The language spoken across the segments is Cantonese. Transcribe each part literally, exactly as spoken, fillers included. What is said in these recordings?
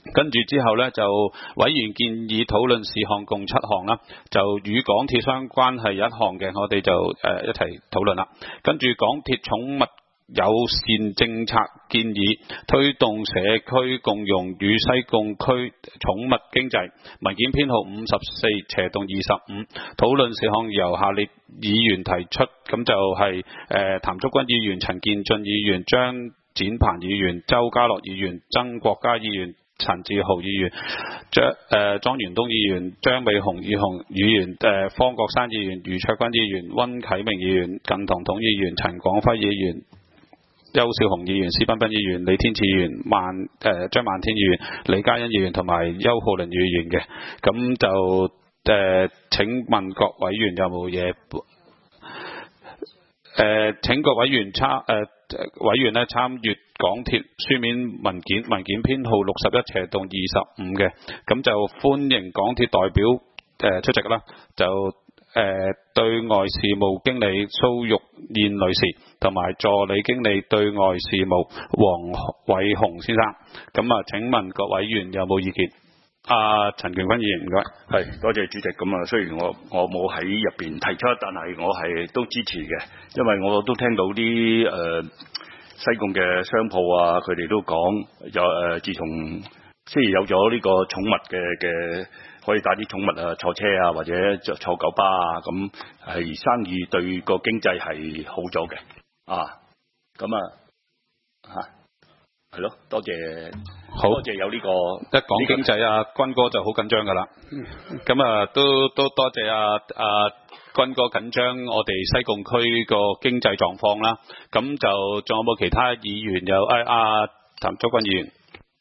跟住之後呢，就委員建議討論事項共七項啦，就與港鐵相關係一項嘅，我哋就誒、呃、一齊討論啦。跟住港鐵寵物友善政策建議，推動社區共融與西貢區寵物經濟，文件編號五十四斜動二十五，討論事項由下列議員提出，咁就係、是、誒、呃、譚竹君議員、陳建進議員、張展鵬議員、周家樂議員、曾國嘉議員、陳志豪議員、張誒莊元東議員、張美雄議雄議員、誒、呃、方國珊議員、余卓君議員、溫啟明議員、近彤彤議員、陳廣輝議員、邱少雄議員、施彬彬議員、李天賜議員、萬誒張萬天議員、李嘉欣議員同埋邱浩麟議員嘅，咁就誒、呃、請問各委員有冇嘢？誒、呃、請各委員參誒、呃、委員咧參閱港鐵書面文件，文件編號六十一斜動二十五嘅，咁就歡迎港鐵代表誒、呃、出席啦，就誒、呃、對外事務經理蘇玉燕女士同埋助理經理對外事務黃偉雄先生，咁啊請問各委員有冇意見？阿陳權坤議員唔該。 係，多謝主席。咁啊，雖然我我冇喺入邊提出，但係我係都支持嘅，因為我都聽到啲誒、呃、西貢嘅商鋪啊，佢哋都講有誒，自從即係有咗呢個寵物嘅嘅，可以帶啲寵物啊坐車啊，或者坐坐九巴啊，咁係生意對個經濟係好咗嘅啊。咁啊嚇係咯，多謝。 好， 多謝有呢、這個一講經濟啊，軍哥就好緊張噶啦。咁啊，都都多謝啊啊軍哥緊張我哋西貢區個經濟狀況啦。咁就仲有冇其他議員有？誒阿譚竹君議員。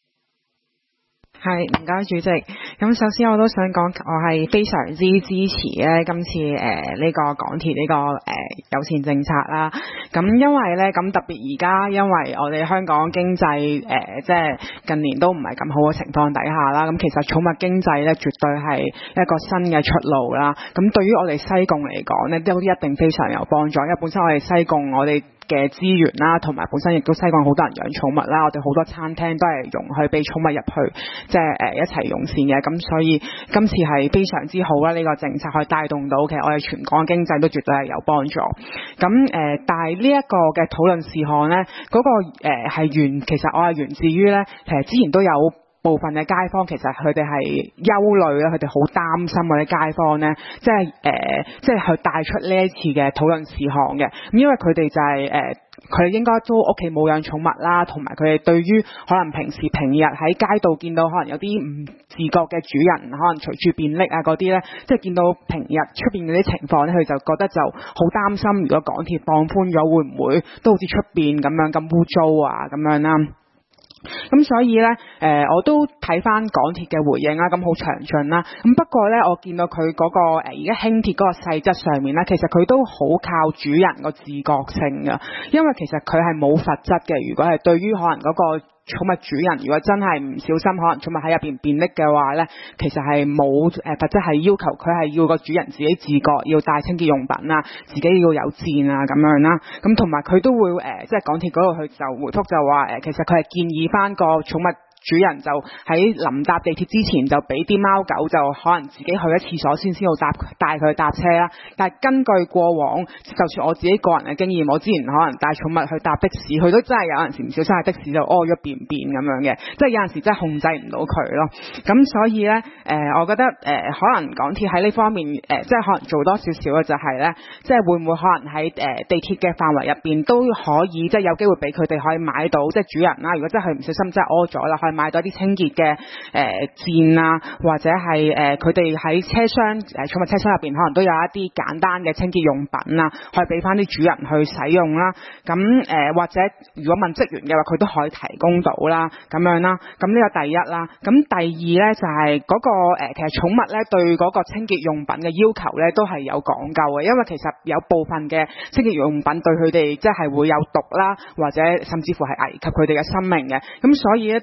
係，唔該主席。咁首先我都想講，我係非常之支持咧今次誒呢、呃這個港鐵呢、這個誒、呃、友善政策啦。咁因為咧，咁特別而家因為我哋香港經濟誒、呃、即係近年都唔係咁好嘅情況底下啦。咁其實寵物經濟咧絕對係一個新嘅出路啦。咁對於我哋西貢嚟講咧，都一定非常有幫助，因為本身我哋西貢我哋嘅資源啦，同埋本身亦都西貢好多人養寵物啦，我哋好多餐廳都係容許俾寵物入去，即係誒一齊用膳嘅，咁所以今次係非常之好啦，呢、這個政策可以帶動到其實我哋全港經濟都絕對係有幫助。咁誒、呃，但係呢一個嘅討論事項咧，嗰、那個誒係、呃、源，其實我係源自於咧，其實之前都有部分嘅街坊其實佢哋係憂慮啦，佢哋好擔心嗰啲街坊咧，即係誒、呃，即係去帶出呢一次嘅討論事項嘅。咁因為佢哋就係、是、誒，佢、呃、哋應該都屋企冇養寵物啦，同埋佢哋對於可能平時平日喺街道見到可能有啲唔自覺嘅主人，可能隨處便溺啊嗰啲咧，即係見到平日出邊嗰啲情況咧，佢就覺得就好擔心，如果港鐵放寬咗，會唔會都好似出邊咁樣咁污糟啊咁樣啦？咁所以咧，誒、呃、我都睇翻港鐵嘅回應啦，咁好詳盡啦。咁不過咧，我見到佢嗰、那個誒而家輕鐵嗰個細則上面咧，其實佢都好靠主人個自覺性㗎，因為其實佢係冇罰則嘅。如果係對於可能嗰、那個寵物主人，如果真係唔小心，可能寵物喺入邊便溺嘅話咧，其實係冇誒罰則，係要求佢係要個主人自己自覺，要帶清潔用品啊，自己要有墊啊咁樣啦。咁同埋佢都會誒、呃，即係港鐵嗰度佢就回覆就話誒、呃，其實佢係建議翻個寵物主人就喺臨搭地鐵之前就俾啲貓狗就可能自己去一廁所先先到搭帶佢搭車啦。但係根據過往，就算我自己個人嘅經驗，我之前可能帶寵物去搭的士，佢都真係有陣時唔小心喺的士就屙咗便便咁樣嘅，即係有陣時真係控制唔到佢咯。咁所以咧，誒、呃，我覺得誒、呃，可能港鐵喺呢方面誒、呃，即係可能做多少少嘅就係咧，即係會唔會可能喺誒、呃、地鐵嘅範圍入邊都可以，即係有機會俾佢哋可以買到，即係主人啦。如果真係唔小心真係屙咗啦，可以買到一啲清潔嘅誒墊啊，或者係誒佢哋喺車廂誒寵物車廂入邊可能都有一啲簡單嘅清潔用品啊，可以俾翻啲主人去使用啦。咁誒、呃、或者如果問職員嘅話，佢都可以提供到啦，咁樣啦。咁呢個第一啦。咁第二咧就係、是、嗰、那個誒、呃、其實寵物咧對嗰個清潔用品嘅要求咧都係有講究嘅，因為其實有部分嘅清潔用品對佢哋即係會有毒啦，或者甚至乎係危及佢哋嘅生命嘅。咁所以咧都希望可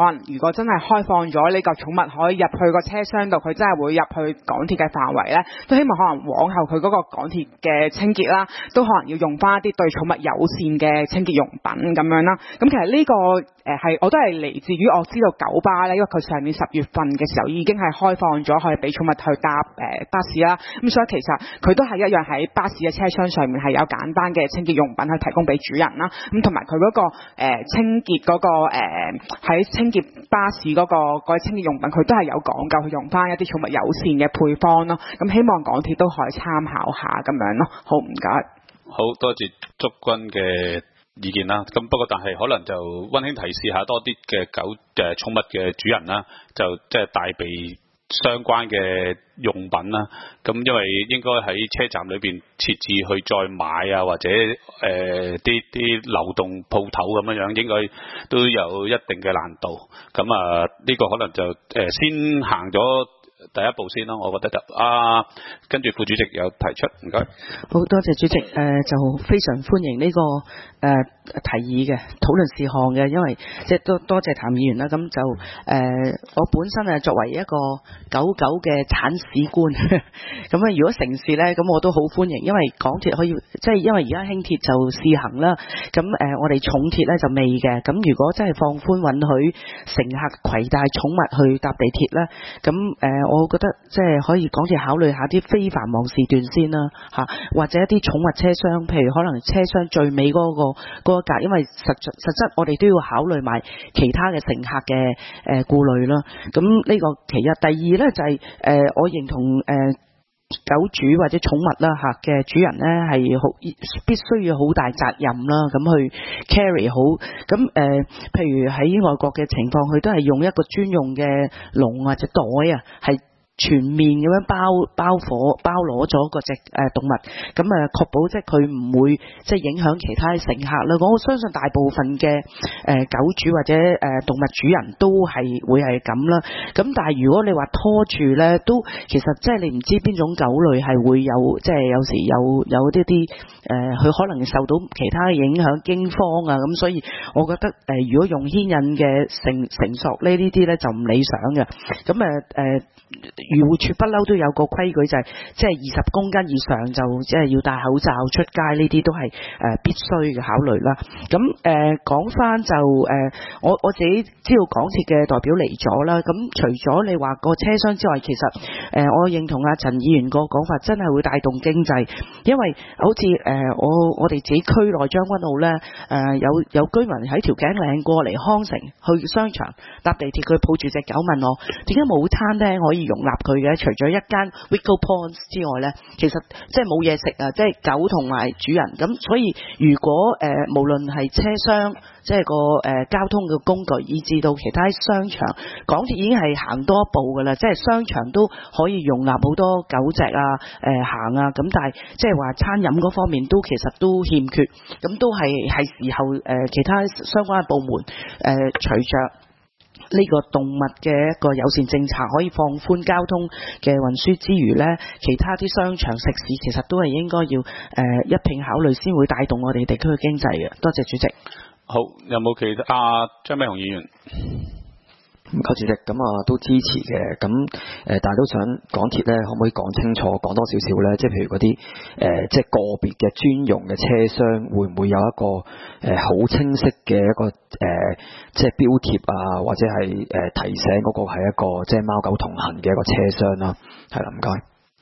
可能如果真係開放咗呢個寵物可以入去個車廂度，佢真係會入去港鐵嘅範圍咧，都希望可能往後佢嗰個港鐵嘅清潔啦，都可能要用翻一啲對寵物友善嘅清潔用品咁樣啦。咁其實呢、這個誒係、呃、我都係嚟自於我知道九巴咧，因為佢上年十月份嘅時候已經係開放咗可以俾寵物去搭誒、呃、巴士啦。咁所以其實佢都係一樣喺巴士嘅車廂上面係有簡單嘅清潔用品去提供俾主人啦。咁同埋佢嗰個、呃、清潔嗰、那個喺、呃、清潔巴士嗰、那個嗰啲、那個、清潔用品，佢都係有講究去用翻一啲寵物友善嘅配方咯。咁希望港鐵都可以參考下咁樣咯。好，唔該。 好多謝祝君嘅意見啦。咁不過但係可能就溫馨提示下多啲嘅狗誒寵物嘅主人啦，就即係帶備相關嘅用品啦。咁因為應該喺車站裏邊設置去再買啊，或者誒啲啲流動鋪頭咁樣樣，應該都有一定嘅難度。咁啊呢個可能就誒、呃、先行咗第一步先咯，我覺得就啊，跟住副主席有提出，唔該。 好多謝主席，誒、呃、就非常歡迎呢、這個誒、呃、提議嘅討論事項嘅，因為即係多多謝譚議員啦。咁就誒、呃、我本身誒作為一個狗狗嘅鏟屎官，咁啊如果城市咧，咁我都好歡迎，因為港鐵可以即係因為而家輕鐵就試行啦，咁誒、呃、我哋重鐵咧就未嘅，咁如果真係放寬允許乘客攜帶寵物去搭地鐵咧，咁誒、呃、我覺得即係可以港鐵考慮下啲非繁忙時段先啦，嚇，或者一啲寵物車廂，譬如可能車廂最尾嗰、嗰個嗰個格，因為實實質我哋都要考慮埋其他嘅乘客嘅誒顧慮啦。咁呢個其一，第二咧就係、是、誒、呃、我認同誒、呃、狗主或者寵物啦嚇嘅主人咧係好必須要好大責任啦，咁去 carry 好。咁誒、呃、譬如喺外國嘅情況，佢都係用一個專用嘅籠或者袋啊，係全面咁樣包包火包攞咗嗰隻誒動物，咁啊確保即係佢唔會即係影響其他乘客啦。我相信大部分嘅誒狗主或者誒動物主人都係會係咁啦。咁但係如果你話拖住咧，都其實即係你唔知邊種狗類係會有即係有時有有啲啲誒，佢可能受到其他嘅影響驚慌啊。咁所以我覺得誒、呃，如果用牽引嘅繩繩索呢呢啲咧就唔理想嘅。咁誒誒。漁護署不嬲都有個規矩，就係即係二十公斤以上就即係要戴口罩出街，呢啲都係誒必須嘅考慮啦。咁誒講翻就誒、呃，我我自己知道港鐵嘅代表嚟咗啦。咁除咗你話個車廂之外，其實誒、呃、我認同阿陳議員個講法，真係會帶動經濟，因為好似誒、呃、我我哋自己區內將軍澳咧誒有有居民喺條頸嶺過嚟康城去商場搭地鐵，佢抱住隻狗問我點解冇餐廳可以容納佢嘅，除咗一間 Wiggles Point 之外呢，其實即係冇嘢食啊，即係狗同埋主人咁，所以如果誒、呃、無論係車廂，即係個誒、呃、交通嘅工具，以至到其他商場，港鐵已經係行多一步噶啦，即係商場都可以容納好多狗隻啊，誒、呃、行啊，咁但係即係話餐飲嗰方面都其實都欠缺，咁都係係時候誒、呃、其他相關嘅部門誒隨着呢個動物嘅一個友善政策可以放寬交通嘅運輸之餘呢，其他啲商場食肆其實都係應該要誒、呃、一併考慮，先會帶動我哋地區嘅經濟嘅。多謝主席。 好，有冇其他？阿張美雄議員。 唔該主席，咁啊都支持嘅，咁誒、呃，但係都想港鐵咧，可唔可以講清楚，講多少少咧？即係譬如嗰啲誒，即係個別嘅專用嘅車廂，會唔會有一個誒好、呃、清晰嘅一個誒、呃，即係標貼啊，或者係誒、呃、提醒嗰個係一個即係貓狗同行嘅一個車廂啦？係啦，唔該。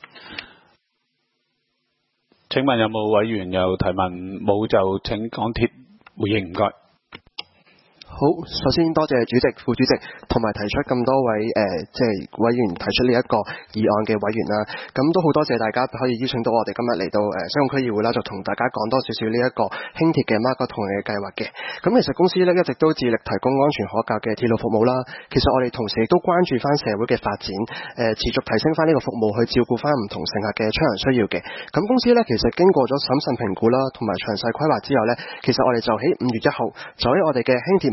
請問有冇委員有提問？冇就請港鐵回應，唔該。 好，首先多謝主席、副主席同埋提出咁多位誒、呃，即係委員提出呢一個議案嘅委員啦。咁都好多謝大家可以邀請到我哋今日嚟到誒西貢區議會啦，就同大家講多少少呢一個輕鐵嘅貓狗同行嘅計劃嘅。咁其實公司咧一直都致力提供安全可靠嘅鐵路服務啦。其實我哋同時亦都關注翻社會嘅發展，誒、呃、持續提升翻呢個服務去照顧翻唔同乘客嘅出行需要嘅。咁公司咧其實經過咗審慎評估啦，同埋詳細規劃之後咧，其實我哋就喺五月一號就喺我哋嘅輕鐵網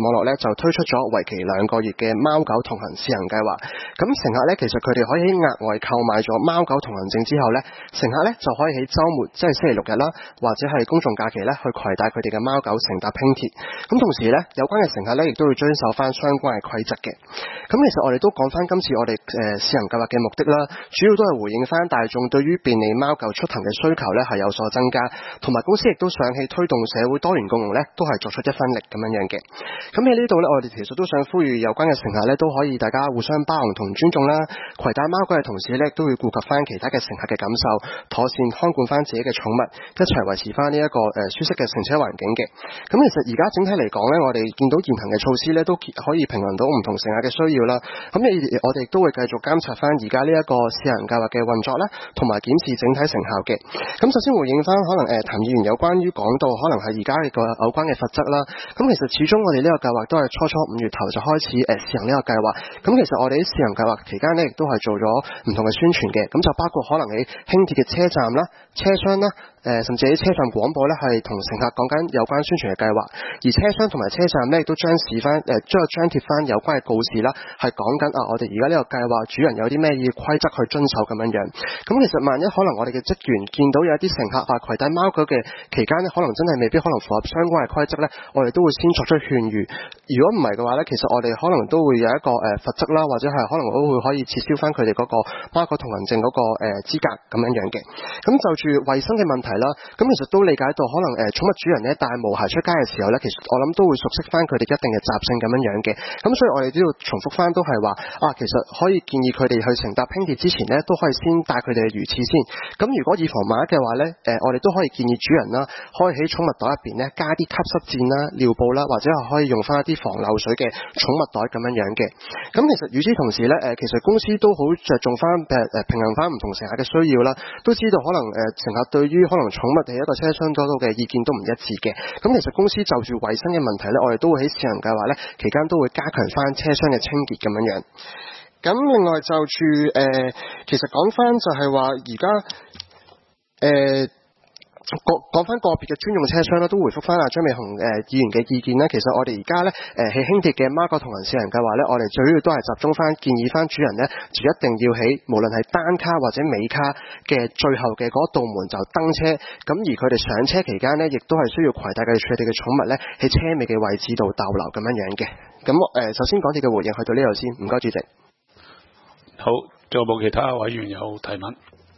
絡咧就推出咗為期兩個月嘅貓狗同行試行計劃。咁乘客咧其實佢哋可以喺額外購買咗貓狗同行證之後咧，乘客咧就可以喺週末即係星期六日啦，或者係公眾假期咧去攜帶佢哋嘅貓狗乘搭輕鐵。咁同時咧，有關嘅乘客咧亦都會遵守翻相關嘅規則嘅。咁其實我哋都講翻今次我哋誒試行計劃嘅目的啦，主要都係回應翻大眾對於便利貓狗出行嘅需求咧係有所增加，同埋公司亦都想起推動社會多元共融咧，都係作出一分力咁樣樣嘅。咁喺呢度咧，我哋其實都想呼籲有關嘅乘客咧，都可以大家互相包容同尊重啦。攜帶貓狗嘅同時咧，都會顧及翻其他嘅乘客嘅感受，妥善看管翻自己嘅寵物，一齊維持翻呢一個誒舒適嘅乘車環境嘅。咁其實而家整體嚟講咧，我哋見到現行嘅措施咧，都可以平衡到唔同乘客嘅需要啦。咁我哋亦都會繼續監察翻而家呢一個試行計劃嘅運作啦，同埋檢視整體成效嘅。咁首先回應翻可能誒譚議員有關於講到可能係而家嘅個有關嘅罰則啦。咁其實始終我哋呢個計劃都係初初五月頭就開始誒試行呢個計劃。咁其實我哋喺試行計劃期間呢，亦都係做咗唔同嘅宣傳嘅。咁就包括可能喺輕鐵嘅車站啦、車廂啦。誒、呃，甚至喺車站廣播咧，係同乘客講緊有關宣傳嘅計劃，而車廂同埋車站咧，亦都張示翻誒，將張貼翻有關嘅告示啦，係講緊啊，我哋而家呢個計劃主人有啲咩要規則去遵守咁樣樣。咁其實萬一可能我哋嘅職員見到有一啲乘客話攜帶貓狗嘅期間呢，可能真係未必可能符合相關嘅規則咧，我哋都會先作出勸喻。如果唔係嘅話咧，其實我哋可能都會有一個誒罰則啦，或者係可能都會可以撤銷翻佢哋嗰個貓狗同行證嗰個誒資格咁樣樣嘅。咁就住衞生嘅問題啦，咁其實都理解到可能誒寵物主人咧帶毛孩出街嘅時候咧，其實我諗都會熟悉翻佢哋一定嘅習性咁樣樣嘅。咁所以我哋都要重複翻，都係話啊，其實可以建議佢哋去乘搭輕鐵之前咧，都可以先帶佢哋嘅魚翅先。咁如果以防萬一嘅話咧，誒我哋都可以建議主人啦，可以喺寵物袋入邊咧加啲吸濕墊啦、尿布啦，或者係可以用翻一啲防漏水嘅寵物袋咁樣樣嘅。咁其實與此同時咧，誒其實公司都好着重翻誒誒平衡翻唔同乘客嘅需要啦，都知道可能誒乘客對於可能寵物喺一個車廂嗰度嘅意見都唔一致嘅。咁其實公司就住衞生嘅問題咧，我哋都會喺試行計劃咧期間都會加強翻車廂嘅清潔咁樣樣。咁另外就住誒、呃，其實講翻就係話而家誒。講講翻個別嘅專用車廂咧，都回覆翻阿張美雄誒、呃、議員嘅意見咧。其實我哋而家咧誒喺輕鐵嘅貓狗同行試行計劃咧，我哋最主要都係集中翻建議翻主人咧，就一定要喺無論係單卡或者尾卡嘅最後嘅嗰道門就登車。咁而佢哋上車期間呢，亦都係需要攜帶佢哋嘅寵物咧喺車尾嘅位置度逗留咁樣樣嘅。咁誒、呃，首先港鐵嘅回應去到呢度先，唔該主席。 好，仲有冇其他委員有提問？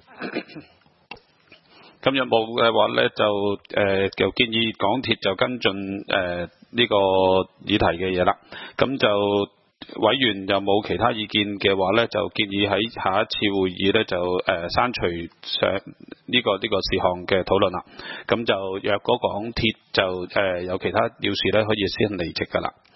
今日冇嘅話咧，就誒就、呃、建議港鐵就跟進誒呢、呃這個議題嘅嘢啦。咁就委員又冇其他意見嘅話咧，就建議喺下一次會議咧就誒、呃、刪除上呢、這個呢、這個事項嘅討論啦。咁就若果港鐵就誒、呃、有其他要事咧，可以先離席㗎啦。